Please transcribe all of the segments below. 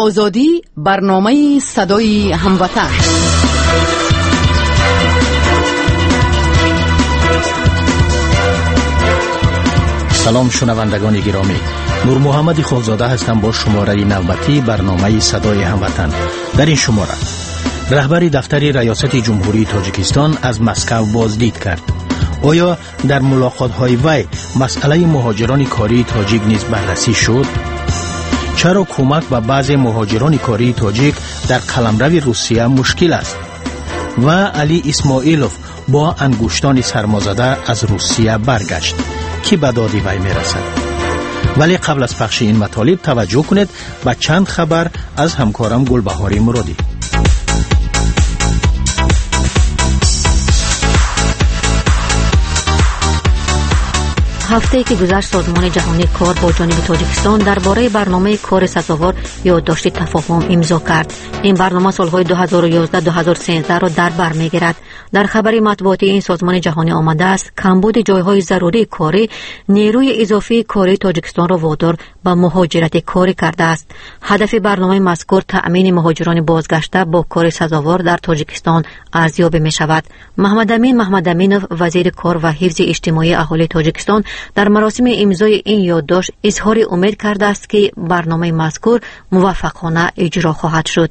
آزادی، برنامه صدای هموطن. سلام شنوندگان گرامی، نور محمد خالزاده هستم با شماره نوبتی برنامه صدای هموطن. در این شماره رهبر دفتر ریاست جمهوری تاجیکستان از مسکو بازدید کرد. آیا در ملاقات‌های وی مسئله مهاجران کاری تاجیک نیز بررسی شد؟ چرا کمک به بعضی مهاجران کاری تاجیک در قلمرو روسیه مشکل است؟ و علی اسماعیلوف با انگشتان سرمازده از روسیه برگشت که به داد وی میرسد. ولی قبل از پخش این مطالب توجه کنید به چند خبر از همکارم گلبهاری مرادی. هفته‌ای که گذشت سازمان جهانی کار با جانب تاجیکستان درباره برنامه کار سزاوار یادداشت تفاهم امضا کرد. این برنامه سالهای 2011-2013 را در بر می‌گیرد. در خبری مطبوعاتی این سازمان جهانی آمده است کمبود جایهای ضروری کاری نیروی اضافی کاری تاجیکستان را وادار به مهاجرت کاری کرده است. هدف برنامه مذکور تأمین مهاجران بازگشته با کار سزاوار در تاجیکستان ارزیابی می‌شود. محمد امینوف وزیر کار و حفظ اجتماعی اهالی تاجیکستان در مراسم امضای این یادداشت اظهار امید کرده است که برنامه مذکور موفقانه اجرا خواهد شد.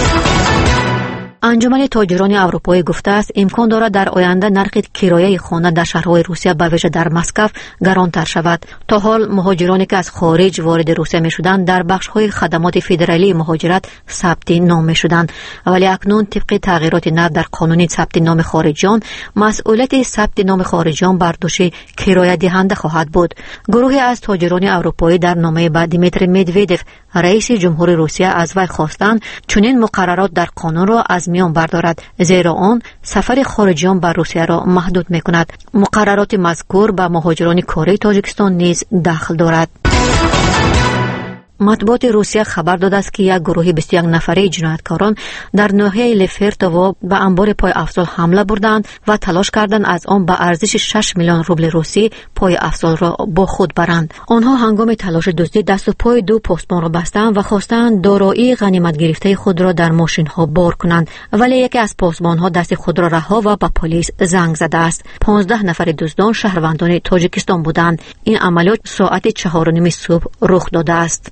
انجمن تاجران اروپایی گفته است امکان دارد در آینده نرخ کرایه خانه در شهرهای روسیه به ویژه در مسکو گرانتر شود. تا حال مهاجرانی که از خارج وارد روسیه می‌شدند در بخش‌های خدمات فدرالی مهاجرت ثبت نام می‌شدند، ولی اکنون طبق تغییرات نو در قانون ثبت نام خارجیان مسئولیت ثبت نام خارجیان بر دوش کرایه دهنده خواهد بود. گروهی از تاجران اروپایی در نامه به دیمیتری مدودوف رئیس جمهوری روسیه از وی خواستند چنین مقررات در قانون را از میان بردارد، زیرا آن سفر خارجیان به روسیه را محدود می‌کند. مقررات مذکور به مهاجران کاری تاجیکستان نیز دخل دارد. مطبوعات روسیه خبر داده است که یک گروه 21 نفره جنایتکاران در ناحیه لفرتوو به انبار پای افزال حمله بردند و تلاش کردند از آن به ارزش 6 میلیون روبل روسی پای افزال را با خود برند. آنها هنگام تلاش دزدی دست و پای دو پاسبان را بستند و خواستند دارایی غنیمت گرفته خود را در ماشین ها بار کنند، ولی یکی از پاسبان ها دست خود را رها و به پلیس زنگ زده است. 15 نفر دزدان شهروندان تاجیکستان بودند. این عملیات ساعت 4:30 صبح رخ داده است.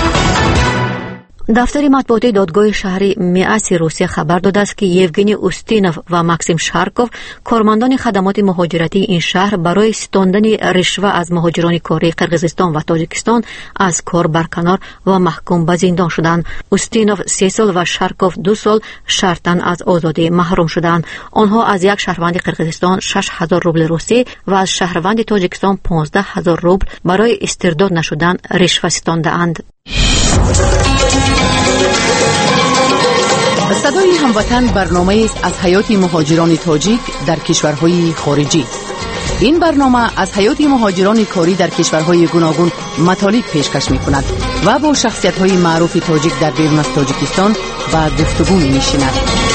دفتر مطبوعاتی دادگاه شهری میاس روسیه خبر داده است که یوگنی اوستینوف و ماکسیم شارکوف کارمندان خدمات مهاجرتی این شهر برای ستاندن رشوه از مهاجران کاری قرقیزستان و تاجیکستان از کار برکنار و محکوم به زندان شدند. اوستینوف 3 سال و شارکوف 2 سال شرطاً از آزادی محروم شدند. آنها از یک شهروند قرقیزستان 6000 روبل روسی و از شهروند تاجیکستان 15000 روبل برای استرداد نشدن رشوه ستانده‌اند. صدای هموطن برنامه است از حیات مهاجران تاجیک در کشورهای خارجی. این برنامه از حیات مهاجران کاری در کشورهای گوناگون مطالب پیشکش می‌کند و با شخصیت‌های معروف تاجیک در بیرون از تاجیکستان به گفتگو می‌نشیند.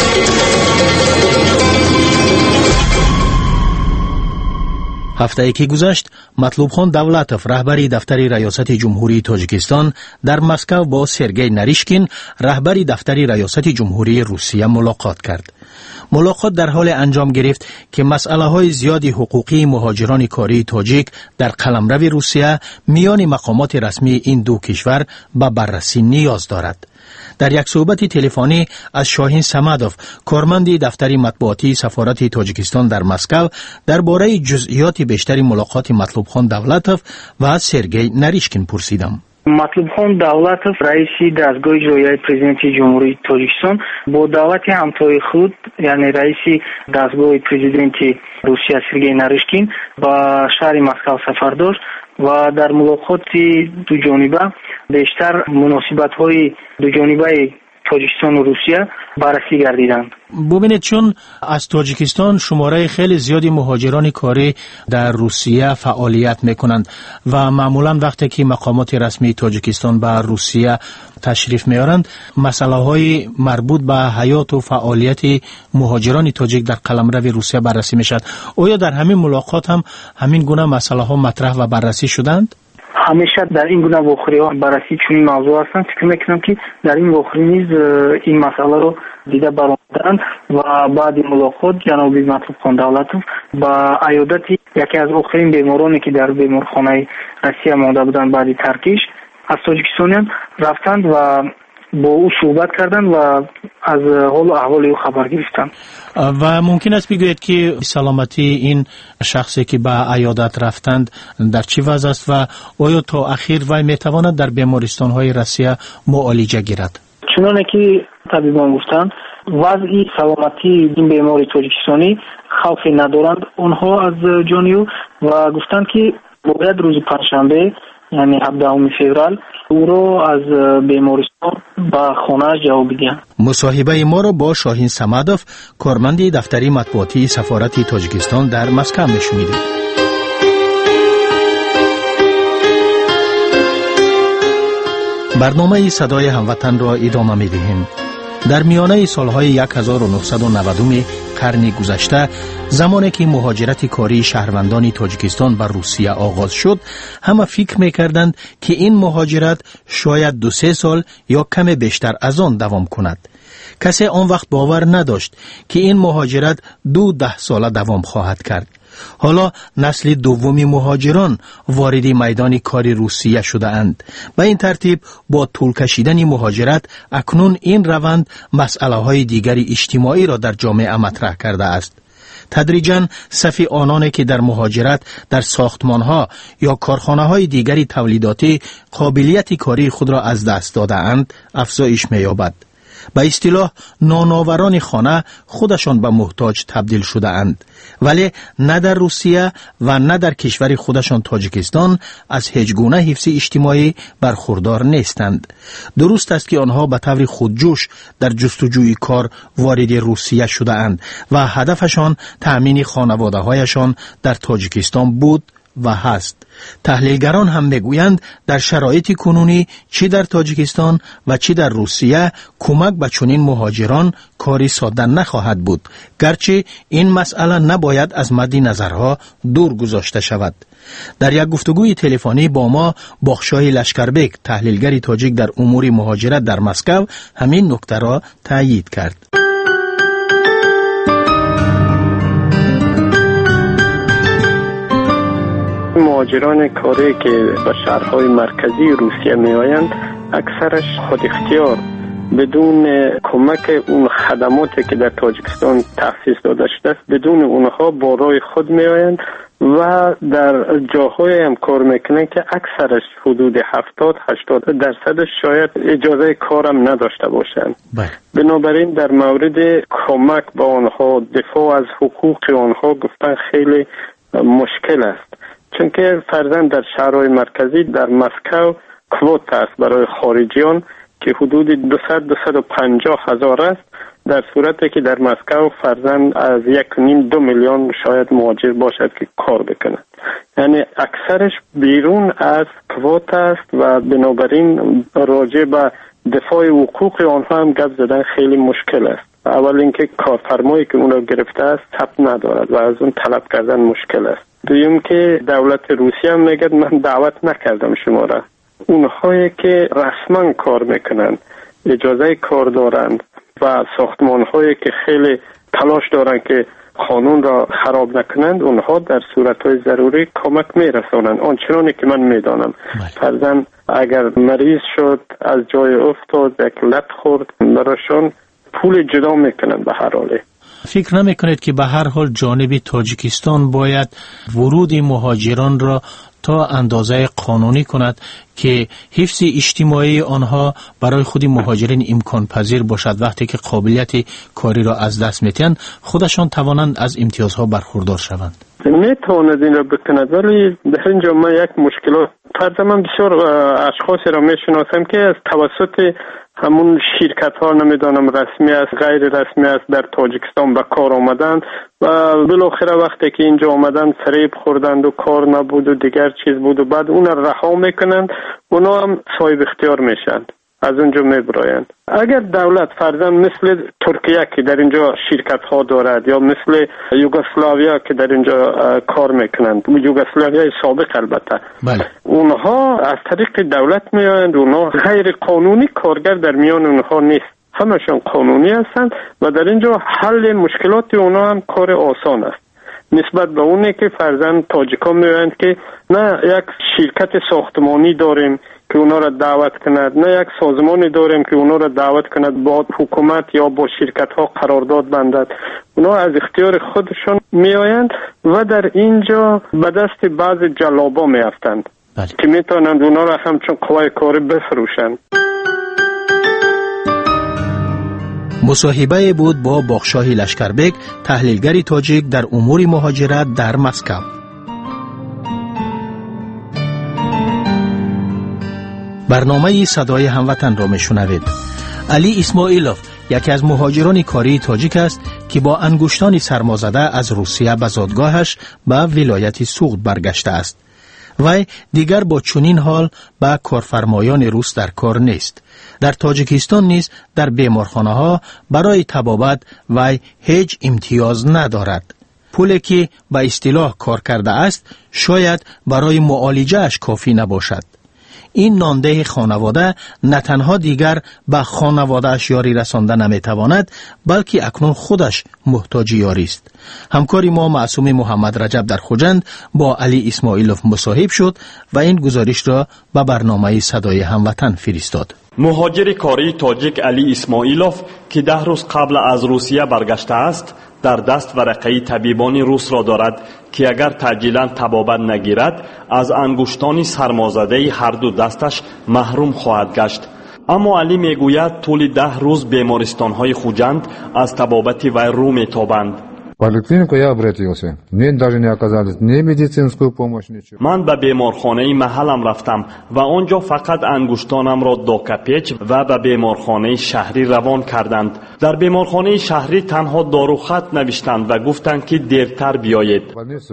هفته‌ای که گذشت مطلوبخان دولتوف رهبر دفتر ریاست جمهوری تاجیکستان در مسکو با سرگئی نریشکین رهبر دفتر ریاست جمهوری روسیه ملاقات کرد. ملاقات در حال انجام گرفت که مسئله‌های زیادی حقوقی مهاجران کاری تاجیک در قلمرو روسیه میان مقامات رسمی این دو کشور به بررسی نیاز دارد. در یک صحبت تلفنی از شاهین سمدوف کارمند دفتر مطبوعاتی سفارت تاجیکستان در مسکو درباره جزئیات بیشتر ملاقات مطلوبخان دولتوف و سرگئی نریشکین پرسیدم. مطلوبخان دولتوف رئیس دستگاه اجرایی پرزیدنت جمهوری تاجیکستان با دعوت همتای خود یعنی رئیس دستگاه پرزیدنت روسیه سرگئی نریشکین با شهر مسکو سفر داشت و در ملاقات دو جانبه بیشتر مناسبت‌های دو جانبه تاجیکستان و روسیه بررسی گردیدند. ببینید چون از تاجیکستان شماره خیلی زیادی مهاجران کاری در روسیه فعالیت میکنند و معمولا وقتی که مقامات رسمی تاجیکستان به روسیه تشریف میارند مسئله های مربوط به حیات و فعالیت مهاجران تاجیک در قلمرو روسیه بررسی میشد. آیا در همین ملاقات هم همین گونه مسئله ها مطرح و بررسی شدند؟ ҳамеша дар ин гуна вохӯриҳо баррасии чунин мавзӯъ ҳастанд. фикр мекунам ки дар ин вохӯрӣ низ ин масъаларо дида баромаданд ва баъди мулоқот ҷаноби Матлубхон Давлатов ба айёдати яке аз охирин бемороне ки дар беморхонаи Россия монда буданд баъди таркиш аз тоҷикистониан рафтанд ва бо ӯ суҳбат карданд ва аз ҳолу аҳволи ӯ хабар гирифтанд. ва мумкин аст бигӯед ки саломатии ин шахсе ки ба айёдат рафтанд дар чӣ вазъ аст ва оё то ахир вай метавонад дар бемористонҳои Россия муолиҷа гирад? чуноне ки табибон гуфтанд, вазъи саломатии ин бемори тоҷикистонӣ хавфе надоранд онҳо аз ҷони ӯ ва гуфтанд ки бояд рӯзи панҷшанбе яъне 17 феврал ӯро аз бемористон ба хонааш ҷавоб бидиҳанд. мусоҳибаи моро бо Шоҳин Самадов, корманди дафтари матбуотии сафорати Тоҷикистон дар Москва мешунидем. барномаи садои ҳамватанро идома медиҳем. در میانه سالهای 1990 قرن گذشته، زمانی که مهاجرت کاری شهروندان تاجیکستان به روسیه آغاز شد، همه فکر می‌کردند که این مهاجرت شاید 2-3 سال یا کم بیشتر از آن دوام کند. کسی آن وقت باور نداشت که این مهاجرت 2-10 ساله دوام خواهد کرد. حالا نسل دومی مهاجران وارد میدان کار روسیه شده اند. به این ترتیب با طول کشیدن مهاجرت اکنون این روند مسئله های دیگر اجتماعی را در جامعه مطرح کرده است. تدریجاً صف آنانی که در مهاجرت در ساختمان‌ها یا کارخانه‌های دیگری تولیداتی قابلیت کاری خود را از دست داده اند افزایش می‌یابد. به اصطلاح نانآوران خانه خودشان به محتاج تبدیل شده اند، ولی نه در روسیه و نه در کشور خودشان تاجیکستان از هیچ گونه حفظ اجتماعی برخوردار نیستند. درست است که آنها به طور خودجوش در جستجوی کار وارد روسیه شده اند و هدفشان تأمین خانواده‌هایشان در تاجیکستان بود و هست. تحلیلگران هم میگویند در شرایط کنونی چی در تاجیکستان و چی در روسیه کمک به چنین مهاجران کاری ساده نخواهد بود، گرچه این مسئله نباید از مد نظرها دور گذاشته شود. در یک گفتگوی تلفنی با ما باخشاه لشکربک، تحلیلگر تاجیک در امور مهاجرت در مسکو، همین نکته را تایید کرد. مهاجران کاری که به شهرهای مرکزی روسیه می آیند اکثرش خود اختیار بدون کمک اون خدماتی که در تاجیکستان تخصیص داده شده است، بدون اونها با رای خود می آیند و در جاهای هم کار میکنند که اکثرش حدود 70-80% شاید اجازه کارم نداشته باشند. بنابراین در مورد کمک به آنها، دفاع از حقوق آنها گفتن خیلی مشکل است، چون که فرضاً در شهرهای مرکزی در مسکو کوتا است برای خارجیان که حدود 200-250 هزار است، در صورتی که در مسکو فرضاً از 1.5-2 میلیون شاید مهاجر باشد که کار بکنند. یعنی اکثرش بیرون از کوتا است و بنابراین راجع به دفاع حقوق آنها هم گپ زدن خیلی مشکل است. اول اینکه کارفرمایی که اون را گرفته است ثبت ندارد و از اون طلب کردن مشکل است. دویم که دولت روسیه هم میگه من دعوت نکردم شما را. اونهایی که رسما کار میکنند، اجازه کار دارند و ساختمانهایی که خیلی تلاش دارند که قانون را خراب نکنند، اونها در صورتهای ضروری کمک میرسانند. آنچنانی که من میدانم فرضاً اگر مریض شد، از جای افتاد، یک لط خورد، براشون پول جدا میکنند به هر حاله. فکر نمی کنید که به هر حال جانب تاجیکستان باید ورود مهاجران را تا اندازه قانونی کند که حفظ اجتماعی آنها برای خود مهاجرین امکان پذیر باشد؟ وقتی که قابلیت کاری را از دست میتن خودشان توانند از امتیازها برخوردار شوند. میتواند این را بکند، ولی در اینجا من یک مشکلات فرضاً من بسیار اشخاصی را میشناسم که از توسط همون شرکت ها نمیدانم رسمی است غیر رسمی است در تاجیکستان به کار آمدند و بالاخره وقتی که اینجا آمدند فریب خوردند و کار نبود و دیگر چیز بود و بعد اون رها میکنند، اونا هم صاحب اختیار میشند. از اونجا میبرایند. اگر دولت فرضاً مثل ترکیه که در اینجا شرکت ها دارد یا مثل یوگسلاویا که در اینجا کار میکنند، یوگسلاویای سابق البته، بله. اونها از طریق دولت میآیند، اونها غیر قانونی، کارگر در میان اونها نیست، همشون قانونی هستند و در اینجا حل مشکلات اونها هم کار آسان است نسبت به اونه که فرضاً تاجیکان میگویند که نه یک شرکت ساختمانی داریم که اونا را دعوت کند، نه یک سازمانی داریم که اونا را دعوت کند با حکومت یا با شرکت ها قرارداد بندد. اونا از اختیار خودشون میآیند و در اینجا به دست بعض جلابا میافتند که میتونند اونا را همچون قوای کاری بفروشند. مصاحبه بود با باغشاه لشکربک، تحلیلگر تاجیک در امور مهاجرت در مسکو. برنامه صدای هموطن را میشنوید. علی اسماعیلوف یکی از مهاجران کاری تاجیک است که با انگشتان سرمازده از روسیه به زادگاهش به ولایت سوغد برگشته است. وی دیگر با چنین حال با کارفرمایان روس در کار نیست. در تاجیکستان نیز در بیمارخانه ها برای طبابت وی هیچ امتیاز ندارد. پولی که به اصطلاح کار کرده است شاید برای معالجه اش کافی نباشد. این نانده خانواده نه تنها دیگر به خانواده اش یاری رسانده نمیتواند، بلکه اکنون خودش محتاج یاری است. همکاری ما معصوم محمد رجب در خوجند با علی اسماعیلوف مصاحب شد و این گزارش را به برنامه صدای هموطن فرستاد. مهاجر کاری تاجیک علی اسماعیلوف که 10 روز قبل از روسیه برگشته است، در دست ورقه طبیبان روس را دارد که اگر تعجیلاً طبابت نگیرد از انگشتان سرمازده هر دو دستش محروم خواهد گشت. اما علی میگوید طول 10 روز بیمارستان‌های خوجند از طبابت وی رو میتابند. من به بیمارخانه محلم رفتم و آنجا فقط انگشتانم را داکپیچ و به بیمارخانه شهری روان کردند. در بیمارخانه شهری تنها داروخط نوشتند و گفتند که دیرتر بیایید.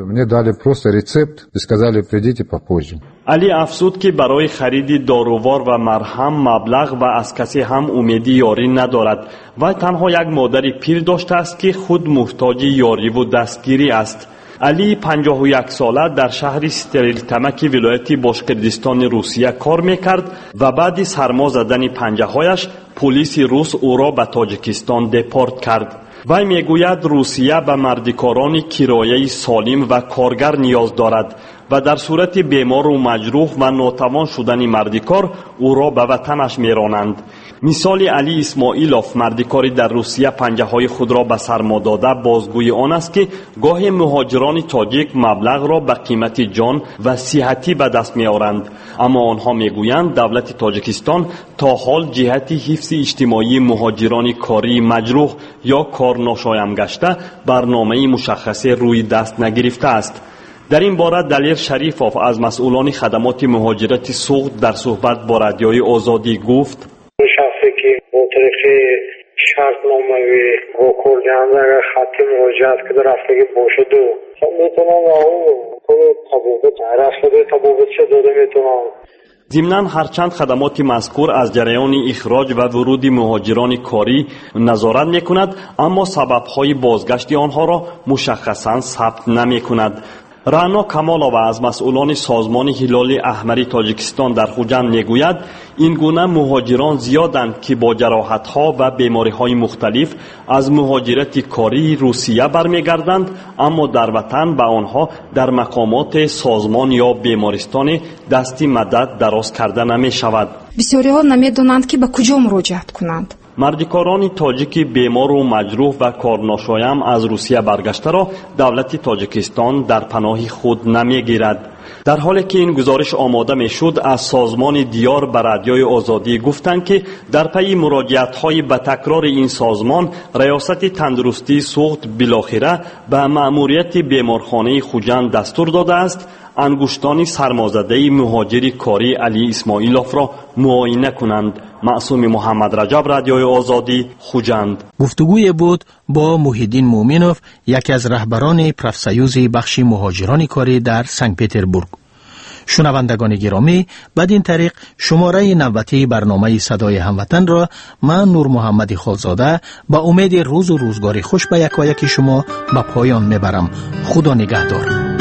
علی افزود که برای خرید دارووار و مرهم مبلغ و از کسی هم امیدی یاری ندارد و تنها یک مادر پیر داشته است که خود محتاج یاری و دستگیری است. علی 51 ساله در شهر ستریلتمک ولایت باشقردستان روسیه کار میکرد و بعد سرما زدن پنجه هایش پلیس روس او را به تاجیکستان دپورت کرد. وی میگوید روسیه به مردکاران کرایه سالم و کارگر نیاز دارد و در صورت بیمار و مجروح و ناتوان شدن مردکار او را به وطنش میرانند. مثال علی اسماعیلوف مردکاری در روسیه پنجه های خود را به سرما داده بازگوی آن است که گاهی مهاجران تاجیک مبلغ را به قیمت جان و صحتی به دست می آورند، اما آنها میگویند دولت تاجیکستان تا حال جهت حفظ اجتماعی مهاجران کاری مجروح یا کار ناشایم گشته برنامه مشخصی روی دست نگرفته است. در این باره دلیر شریفوف از مسئولان خدمات مهاجرت سوغد در صحبت با رادیوی آزادی گفت: شخصی که با طریق شرطنامه و کردن اگر خطی مراجعت که در رفتگی باشد و میتونم اون طبابت چه داده میتونم. ضمناً هرچند خدمات مذکور از جریان اخراج و ورود مهاجران کاری نظارت میکند، اما سببهای بازگشت آنها را مشخصاً ثبت نمیکند. رانا کمالووا از مسئولان سازمان هلال احمر تاجیکستان در خوجند میگوید این گونه مهاجران زیادند که با جراحت‌ها و بیماری‌های مختلف از مهاجرت کاری روسیه برمیگردند، اما در وطن به آنها در مقامات سازمان یا بیمارستان دستی مدد دراز کرده نمی‌شود. بسیاری‌ها نمی‌دانند که به کجا مراجعت کنند. مردکاران تاجیک بیمار و مجروح و کارناشایم از روسیه برگشته را دولت تاجیکستان در پناه خود نمیگیرد. در حالی که این گزارش آماده میشد، از سازمان دیار به رادیوی آزادی گفتند که در پی مراجعت‌های به تکرار این سازمان ریاست تندرستی سوغد بالاخره به مأموریت بیمارخانه خوجند دستور داده است انگشتان سرمازده مهاجر کاری علی اسماعیلوف را معاینه کنند. معصوم محمد رجب، رادیوی آزادی، خوجند. گفتگوی بود با محیدین مومنوف، یکی از رهبران پرافسایوز بخش مهاجران کاری در سنت پترزبورگ. شنوندگان گرامی، بدین طریق شماره نوبتی برنامه صدای هموطن را من نور محمد خالزاده با امید روز و روزگاری خوش به یک و یک شما به پایان میبرم. خدا نگهدار.